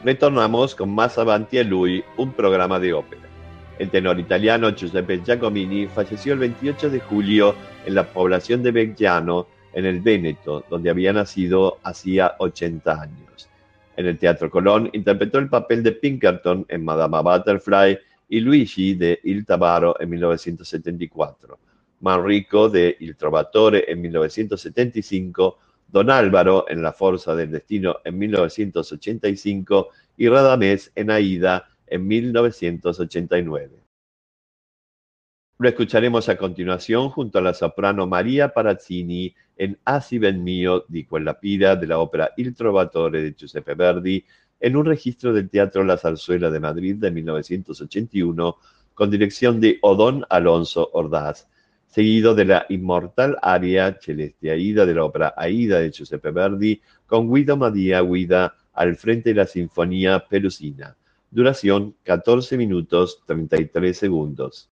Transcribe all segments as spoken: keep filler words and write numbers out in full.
Retornamos con Más avanti a lui, un programa de ópera. El tenor italiano Giuseppe Giacomini falleció el veintiocho de julio en la población de Veggiano, en el Véneto, donde había nacido hacía ochenta años. En el Teatro Colón interpretó el papel de Pinkerton en Madama Butterfly y Luigi de Il Tabarro en mil novecientos setenta y cuatro, Manrico de Il Trovatore en mil novecientos setenta y cinco, Don Álvaro en La Forza del Destino en mil novecientos ochenta y cinco y Radamés en Aida en mil novecientos ochenta y nueve. Lo escucharemos a continuación junto a la soprano Maria Parazzini en Asi ben mio di quella pira de la ópera Il Trovatore de Giuseppe Verdi, en un registro del Teatro La Zarzuela de Madrid de mil novecientos ochenta y uno con dirección de Odón Alonso Ordaz, seguido de la inmortal aria Celeste Aida de la ópera Aida de Giuseppe Verdi, con Guido Madia Guida al frente de la Sinfonía Perusina. Duración catorce minutos treinta y tres segundos.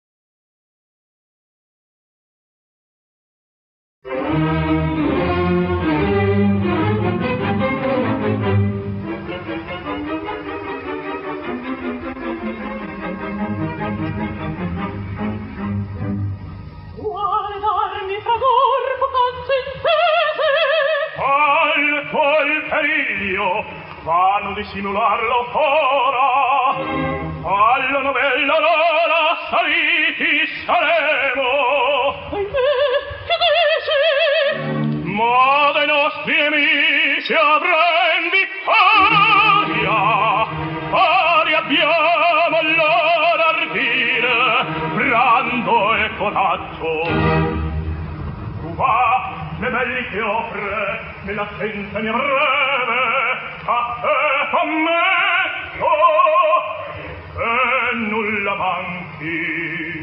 Vanno dissimularlo ora, alla novella l'ora saliti saremo. Ahimè, che dici? Ma dai nostri nemici avran vittoria, pari abbiamo allora ardire, brando e coraggio. Tu va, le belli che offre, nell'assenza mia breve, a te con me, oh, e nulla manchi.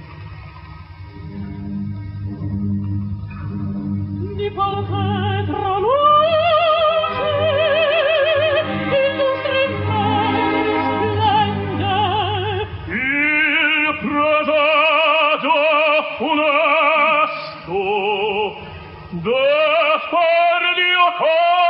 Di parte tra luce, il nostro impero splende, il presagio funesto, desperdio cor.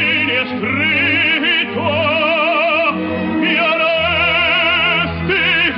Scritto, mi arresti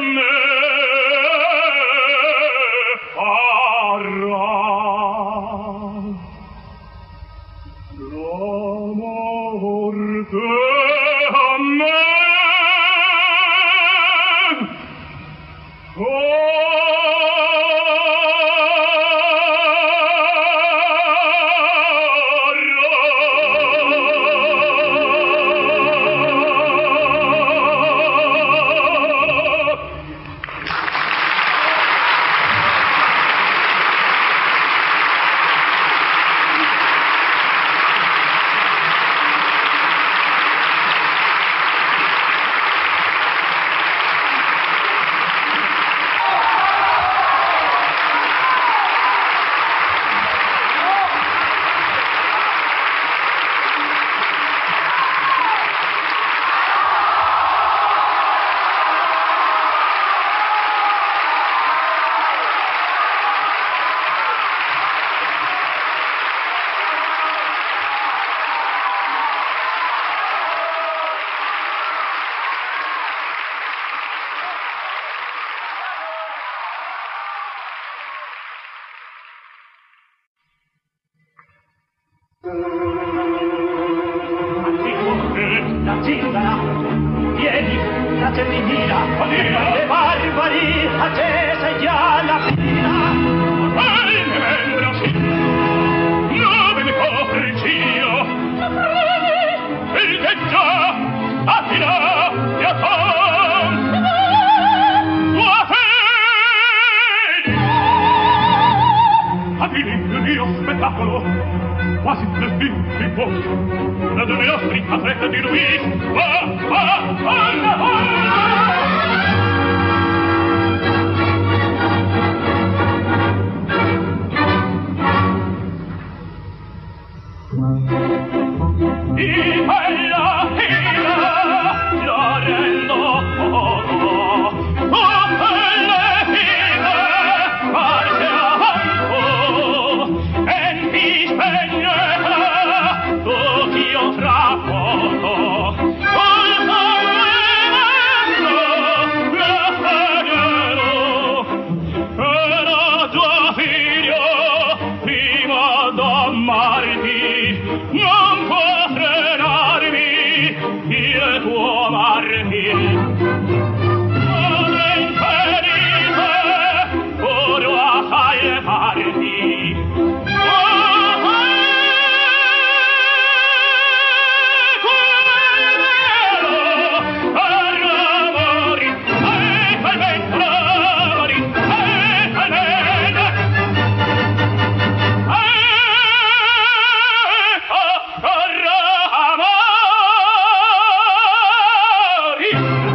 Amori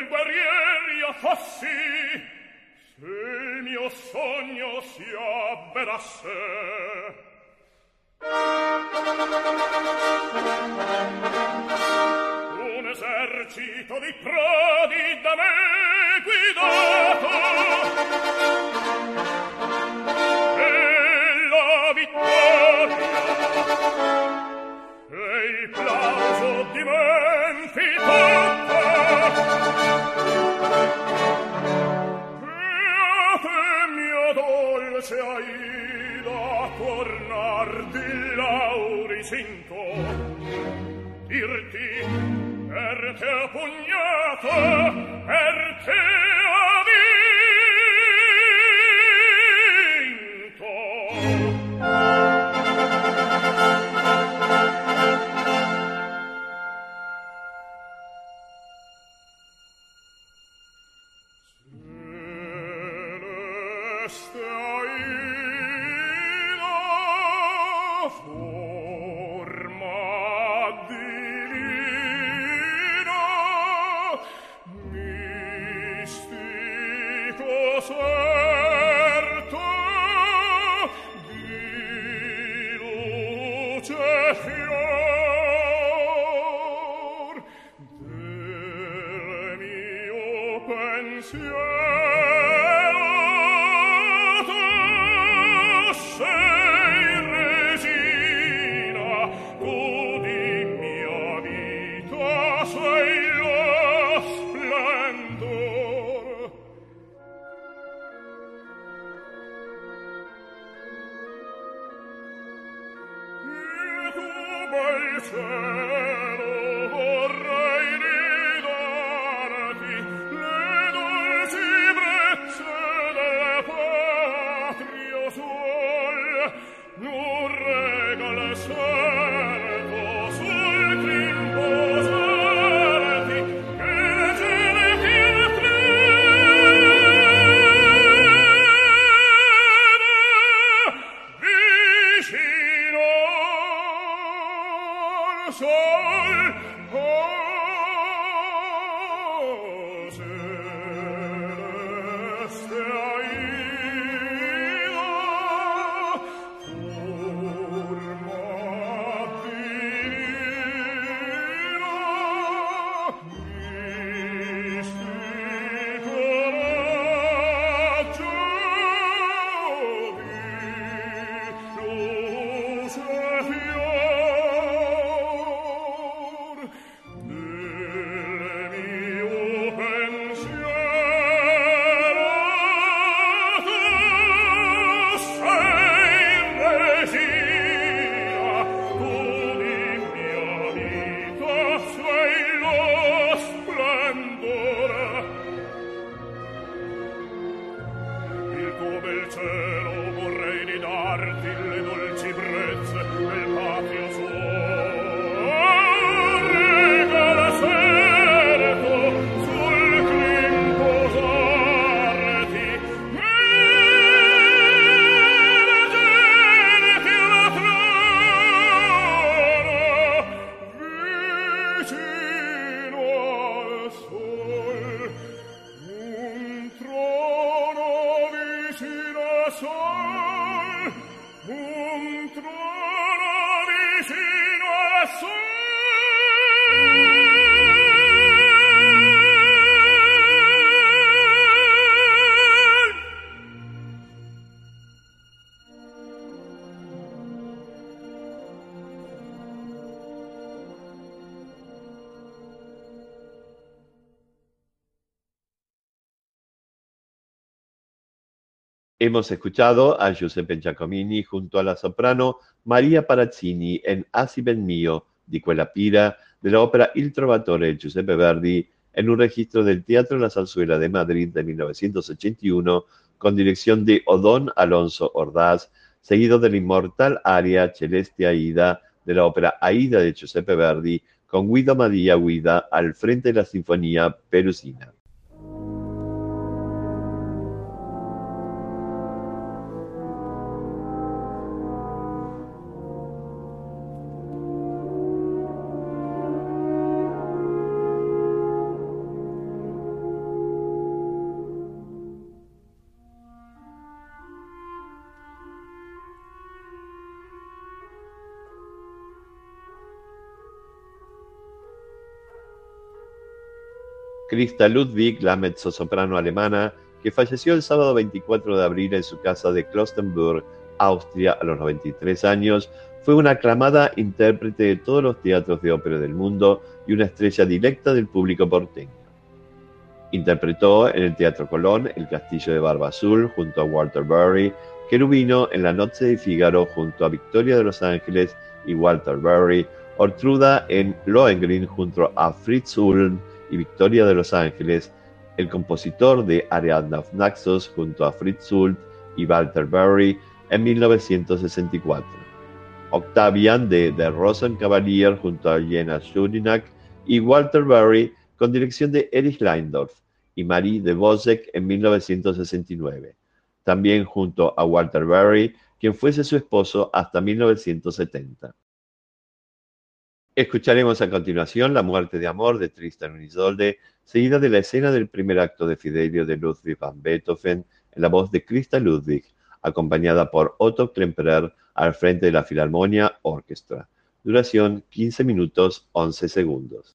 guerrieri fossi, se il mio sogno si avverasse. Un esercito di prodi da me guidato, e la vittoria e il plauso di Menfi tutta. Beate mia dolce Aida, tornar di lauri sinto, dirti per te pugnato, per te Hemos escuchado a Giuseppe Giacomini junto a la soprano Maria Parazzini en Asi ben mio di quella pira de la ópera Il Trovatore de Giuseppe Verdi en un registro del Teatro La Zarzuela de Madrid de mil novecientos ochenta y uno con dirección de Odón Alonso Ordaz, seguido de la inmortal aria Celeste Aida de la ópera Aida de Giuseppe Verdi con Guido Madia Guida al frente de la Sinfonía Perusina. Christa Ludwig, la mezzosoprano alemana, que falleció el sábado veinticuatro de abril en su casa de Klostenburg, Austria, a los noventa y tres años, fue una aclamada intérprete de todos los teatros de ópera del mundo y una estrella directa del público porteño. Interpretó en el Teatro Colón El Castillo de Barba Azul junto a Walter Berry, Cherubino en La Noche de Fígaro junto a Victoria de los Ángeles y Walter Berry, Ortruda en Lohengrin junto a Fritz Ulm y Victoria de los Ángeles, el compositor de Ariadne auf Naxos junto a Fritz Ulm y Walter Berry en mil novecientos sesenta y cuatro. Octavian de The Rosenkavalier junto a Jena Schurinak y Walter Berry con dirección de Erich Leindorf y Marie de Bozek en mil novecientos sesenta y nueve. También junto a Walter Berry, quien fuese su esposo hasta mil novecientos setenta. Escucharemos a continuación La muerte de amor de Tristan und Isolde, seguida de la escena del primer acto de Fidelio de Ludwig van Beethoven en la voz de Christa Ludwig, acompañada por Otto Klemperer al frente de la Philharmonia Orchestra. Duración quince minutos once segundos.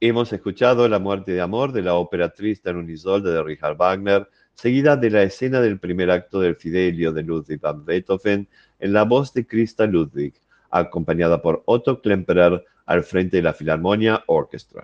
Hemos escuchado La muerte de amor de la ópera Tristan und Isolde de Richard Wagner, seguida de la escena del primer acto del Fidelio de Ludwig van Beethoven en la voz de Christa Ludwig, acompañada por Otto Klemperer al frente de la Philharmonia Orchestra.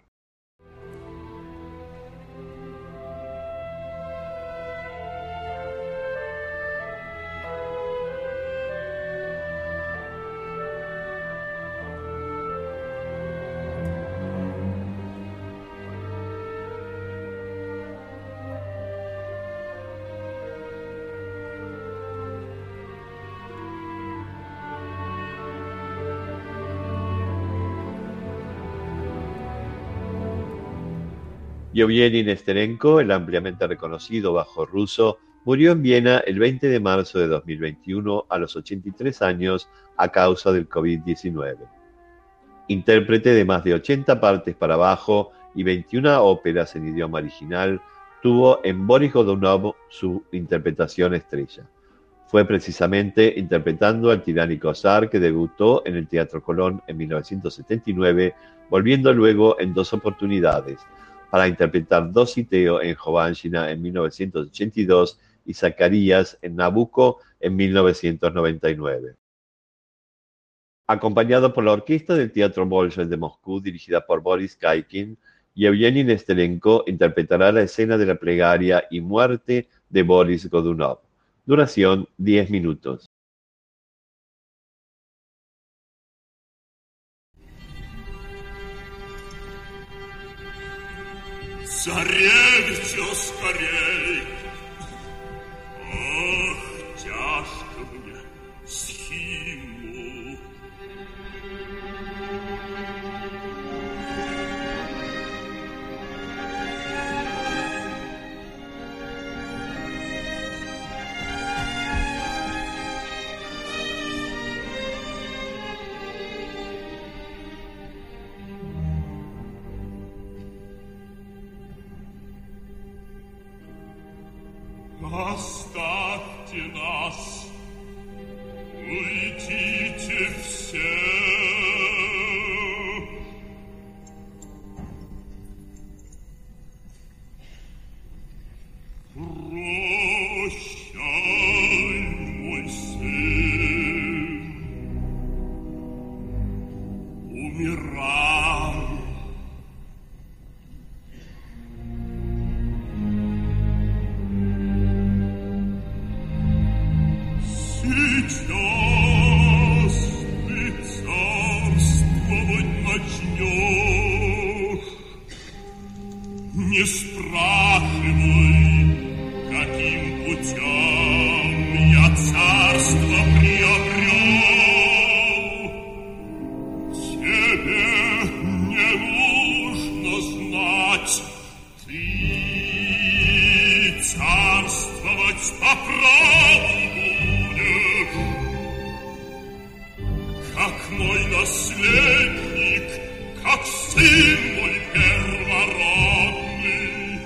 Yevgeny Nesterenko, el ampliamente reconocido bajo ruso, murió en Viena el veinte de marzo de dos mil veintiuno a los ochenta y tres años a causa del COVID diecinueve. Intérprete de más de ochenta partes para bajo y veintiuna óperas en idioma original, tuvo en Boris Godunov su interpretación estrella. Fue precisamente interpretando al tiránico zar que debutó en el Teatro Colón en mil novecientos setenta y nueve, volviendo luego en dos oportunidades, para interpretar Dositeo en Jovanshina en mil novecientos ochenta y dos y Zacarías en Nabucco en mil novecientos noventa y nueve. Acompañado por la orquesta del Teatro Bolshoi de Moscú, dirigida por Boris Kaikin, Yevgeny Nesterenko interpretará la escena de la plegaria y muerte de Boris Godunov. Duración diez minutos. Заревите скорей! Ах, тяжко мне, схиму! Оставьте нас, уйдите все. Прощай, мой сын, умирай. Сейчас ты царствовать начнешь. Не спрашивай, каким путем я царство приобрел. Тебе не нужно знать, ты царствовать по праву. Как мой наследник, как сын мой первородный.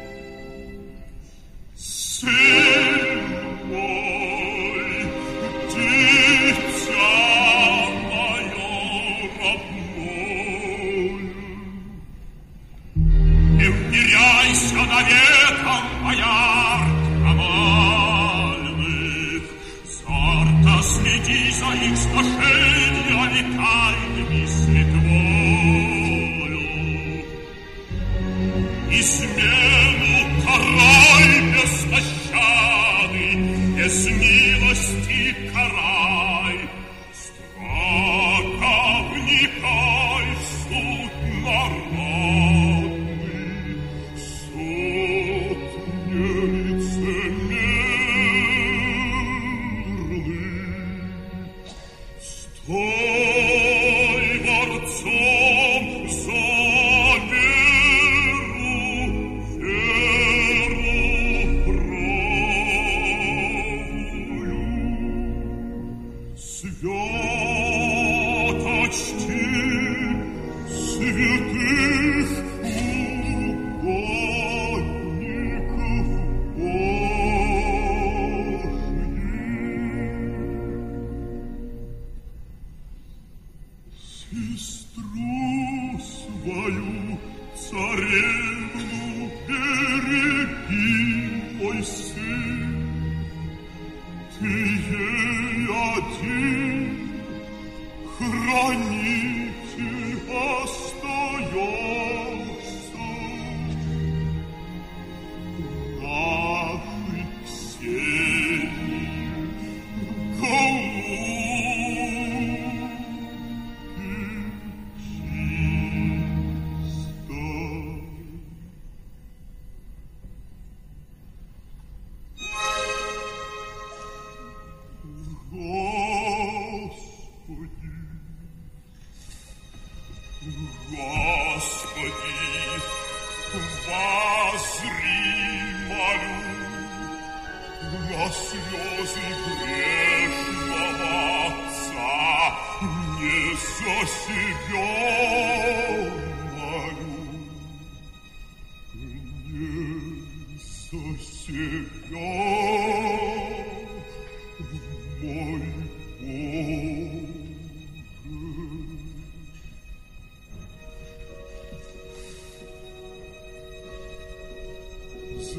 Сын мой, дитя мое родное. Не втеряйся наветом бояр провальных, зорко следи за их сношениями тайными с литвою. И смену карай без пощады, без милости карай. Строго вникай в суд народный, суд нелицемерный. Стой борцом за веру, веру правую. Святочти святых угодников Божьих. Сестру свою Царевну береги, мой сын, ты ей один хранитель остаешься. Нашей Ксении слезы грешного отца не за себя молю, не за себя, мой Боже. С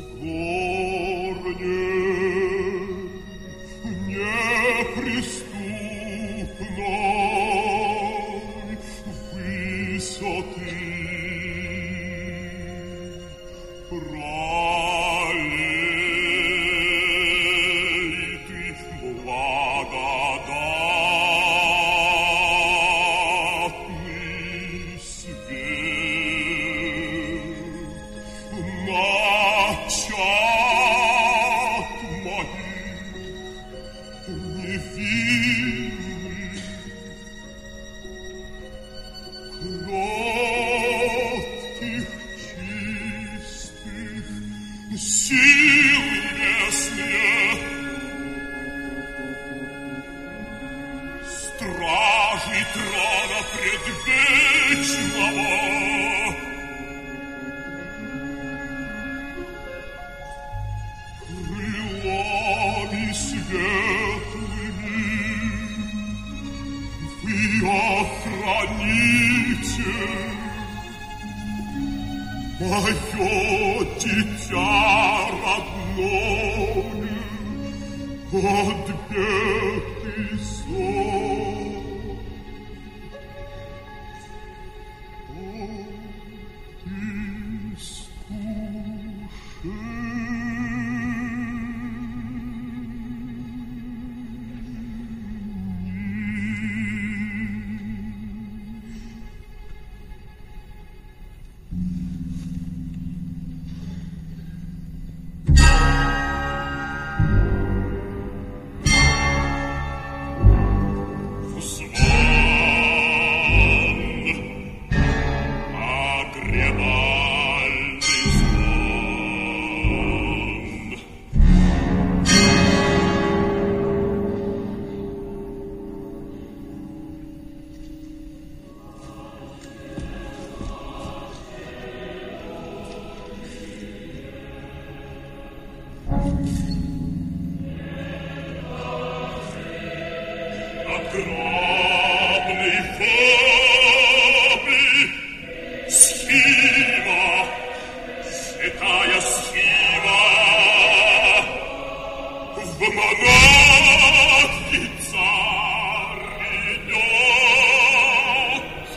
мое дитя родное, отбитый сон. О, ты Огромный вопли схива, святая схива, в монахи царь идет.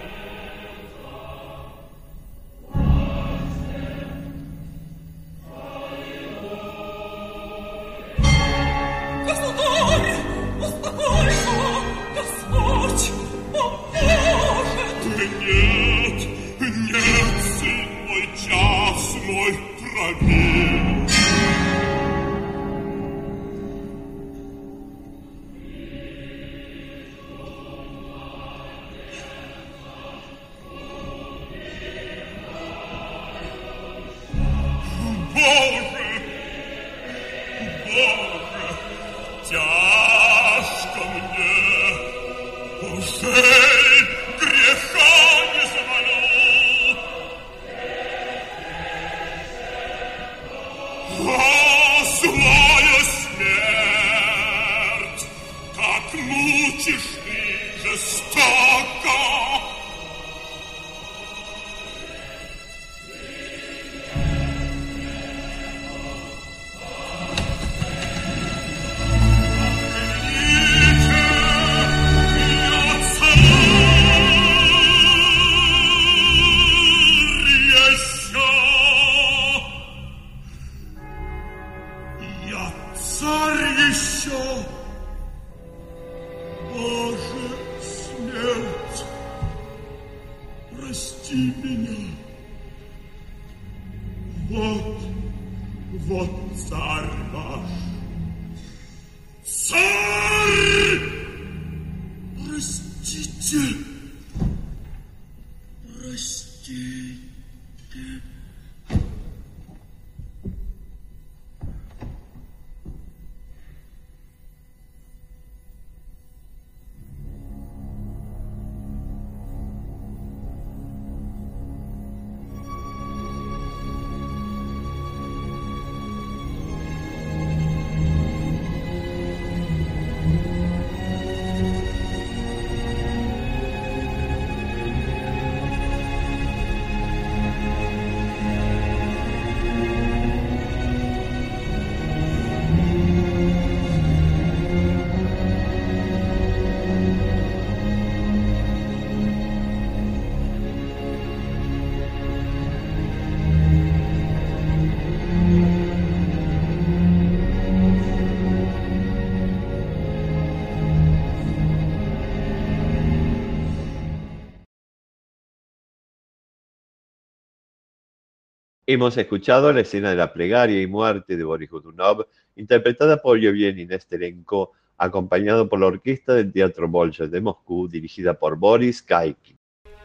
Государь, успокойся! Господь, о Боже! Нет, нет, сын мой, час мой пробил. Боже, Боже, тяжко мне, уже греха не завалить. Прости меня. Вот, вот царь ваш. Царь! Простите. Простите. Hemos escuchado la escena de la plegaria y muerte de Boris Godunov, interpretada por Yevgeny Nesterenko, acompañado por la orquesta del Teatro Bolshoi de Moscú, dirigida por Boris Kaikin.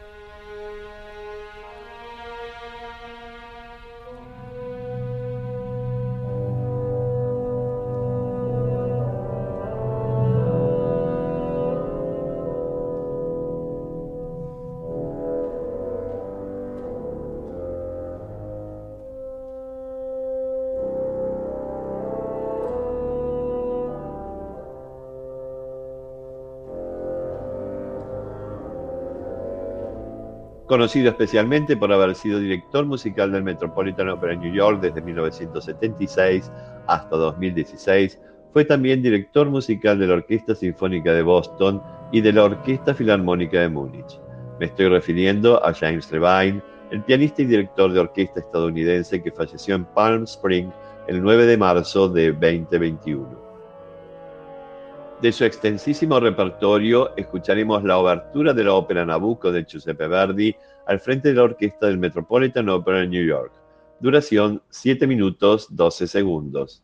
Conocido especialmente por haber sido director musical del Metropolitan Opera New York desde mil novecientos setenta y seis hasta dos mil dieciséis, fue también director musical de la Orquesta Sinfónica de Boston y de la Orquesta Filarmónica de Múnich. Me estoy refiriendo a James Levine, el pianista y director de orquesta estadounidense que falleció en Palm Springs el nueve de marzo de veinte veintiuno. De su extensísimo repertorio, escucharemos la obertura de la ópera Nabucco de Giuseppe Verdi al frente de la orquesta del Metropolitan Opera en New York. Duración siete minutos doce segundos.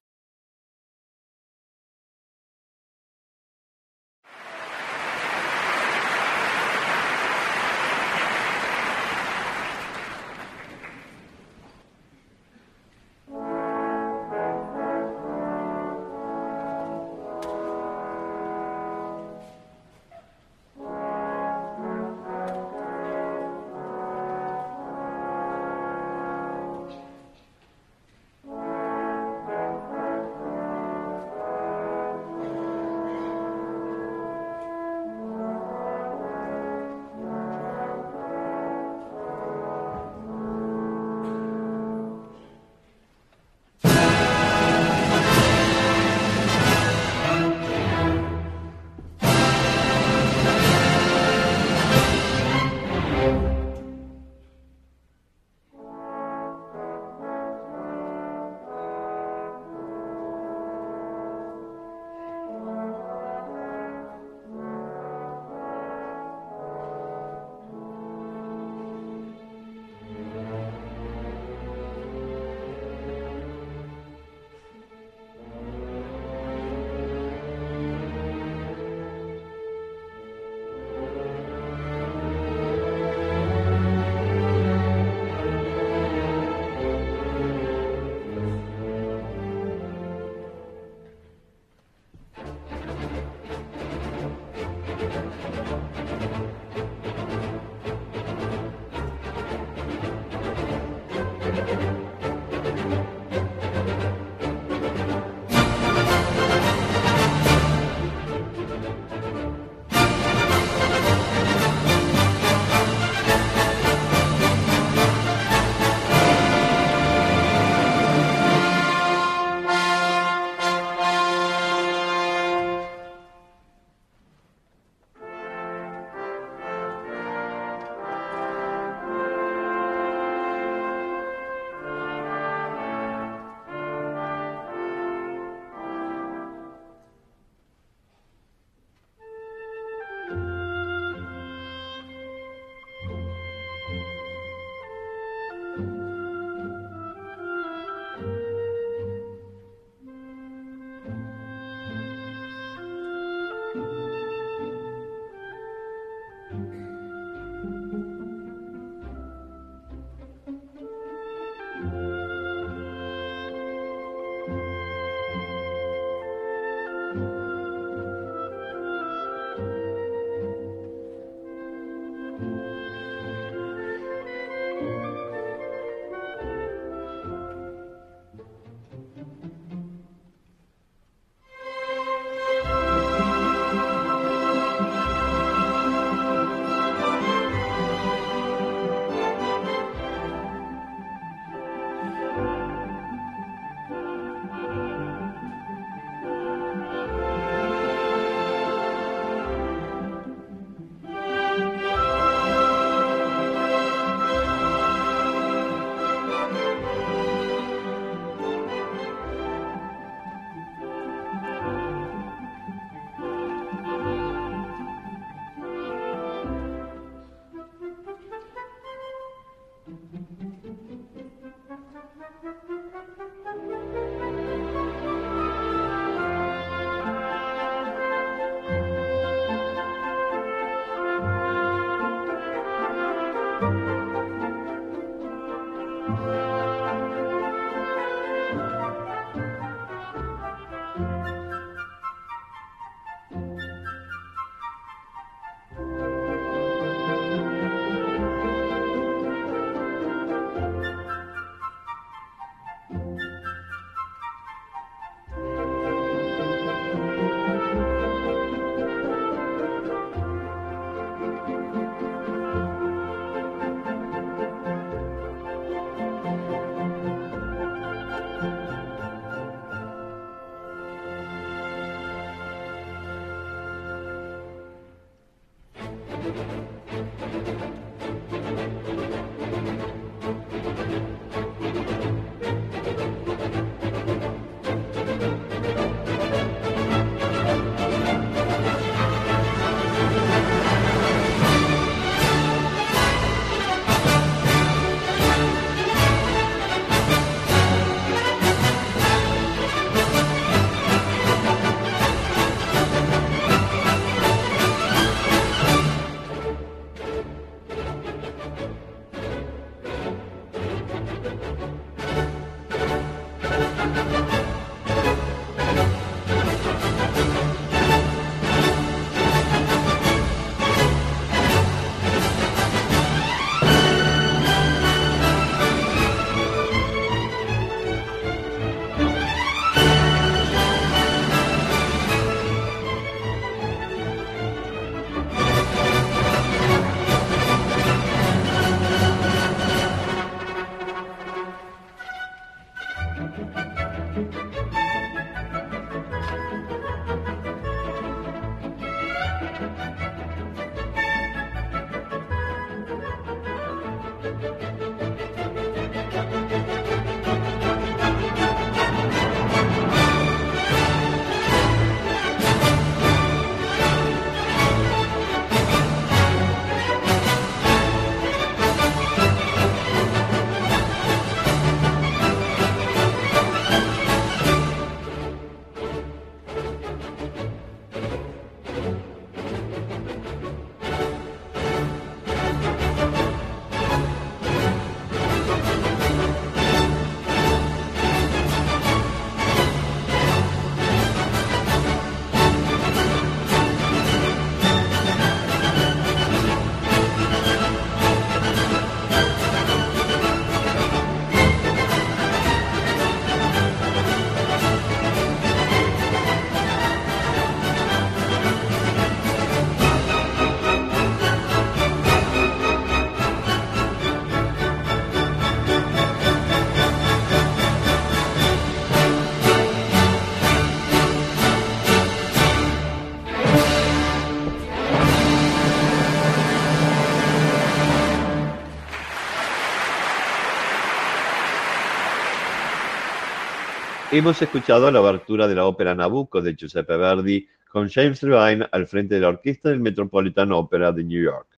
Hemos escuchado la obertura de la ópera Nabucco de Giuseppe Verdi con James Levine al frente de la orquesta del Metropolitan Opera de New York.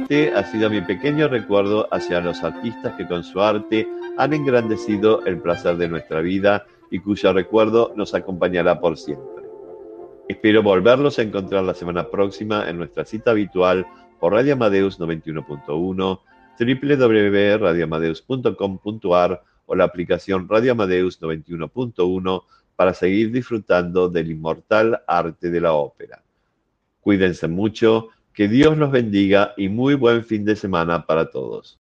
Este ha sido mi pequeño recuerdo hacia los artistas que con su arte han engrandecido el placer de nuestra vida y cuyo recuerdo nos acompañará por siempre. Espero volverlos a encontrar la semana próxima en nuestra cita habitual por Radio Amadeus noventa y uno punto uno, doble u doble u doble u punto radio amadeus punto com punto a r o la aplicación Radio Amadeus noventa y uno punto uno para seguir disfrutando del inmortal arte de la ópera. Cuídense mucho, que Dios los bendiga y muy buen fin de semana para todos.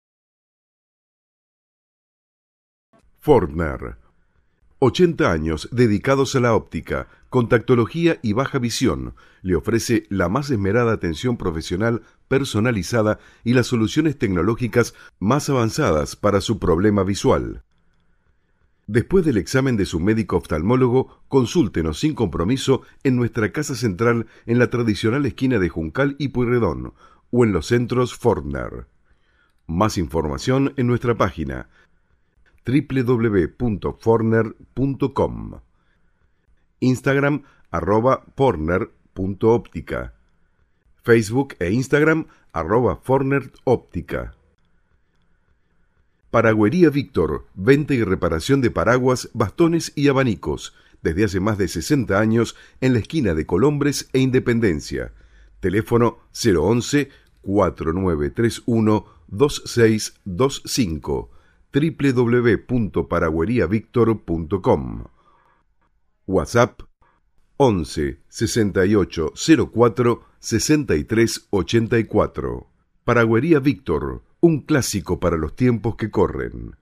Fortner. ochenta años dedicados a la óptica, contactología y baja visión. Le ofrece la más esmerada atención profesional personalizada y las soluciones tecnológicas más avanzadas para su problema visual. Después del examen de su médico oftalmólogo, consúltenos sin compromiso en nuestra casa central en la tradicional esquina de Juncal y Pueyrredón o en los centros Fortner. Más información en nuestra página doble u doble u doble u punto fortner punto com, Instagram arroba fortner punto óptica, Facebook e Instagram arroba fortner óptica. Paragüería Víctor, venta y reparación de paraguas, bastones y abanicos, desde hace más de sesenta años en la esquina de Colombres e Independencia. Teléfono cero once, cuatro nueve tres uno, dos seis dos cinco, doble u doble u doble u punto paragüería víctor punto com. WhatsApp once, sesenta y ocho, cero cuatro, sesenta y tres ochenta y cuatro. Paragüería Víctor, un clásico para los tiempos que corren.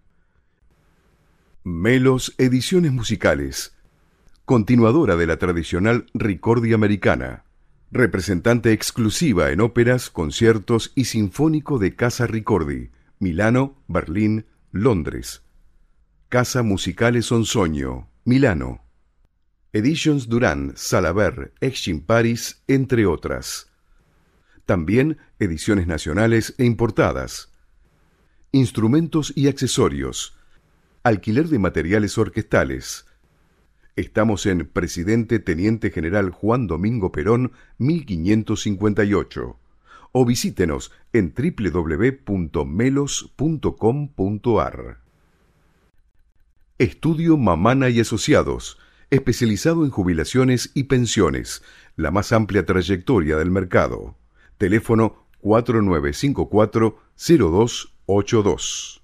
Melos Ediciones Musicales, continuadora de la tradicional Ricordi americana, representante exclusiva en óperas, conciertos y sinfónico de Casa Ricordi, Milano, Berlín, Londres. Casa Musicale Sonsoño, Milano. Editions Durán, Salaber, Exim Paris, entre otras. También ediciones nacionales e importadas. Instrumentos y accesorios. Alquiler de materiales orquestales. Estamos en Presidente Teniente General Juan Domingo Perón, mil quinientos cincuenta y ocho. O visítenos en doble u doble u doble u punto melos punto com punto a r. Estudio Mamana y Asociados, especializado en jubilaciones y pensiones, la más amplia trayectoria del mercado. Teléfono cuatro nueve cinco cuatro, cero dos ocho dos.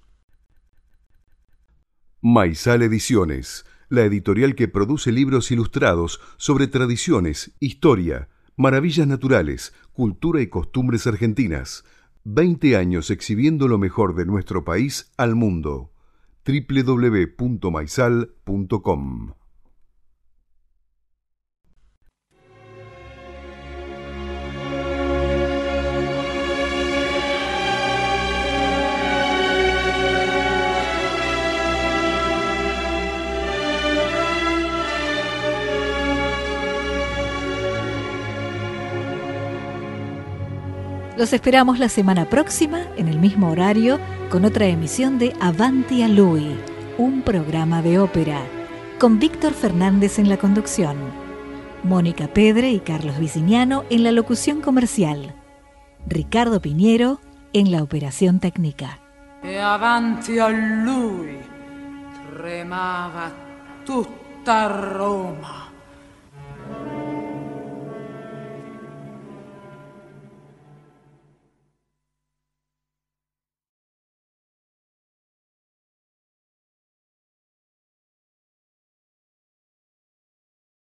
Maizal Ediciones, la editorial que produce libros ilustrados sobre tradiciones, historia, maravillas naturales, cultura y costumbres argentinas. veinte años exhibiendo lo mejor de nuestro país al mundo. doble u doble u doble u punto maizal punto com. Los esperamos la semana próxima, en el mismo horario, con otra emisión de Avanti a Lui, un programa de ópera, con Víctor Fernández en la conducción, Mónica Pedre y Carlos Viciniano en la locución comercial, Ricardo Piñero en la operación técnica. E avanti a lui tremava tutta Roma.